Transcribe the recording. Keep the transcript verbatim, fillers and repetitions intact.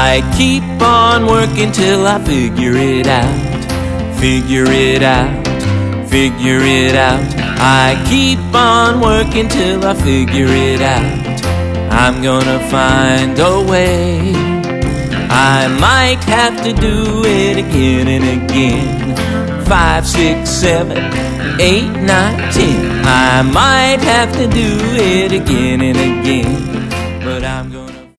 I keep on working till I figure it out, figure it out, figure it out. I keep on working till I figure it out. I'm gonna find a way. I might have to do it again and again. Five, six, seven, eight, nine, ten. I might have to do it again and again, but I'm gonna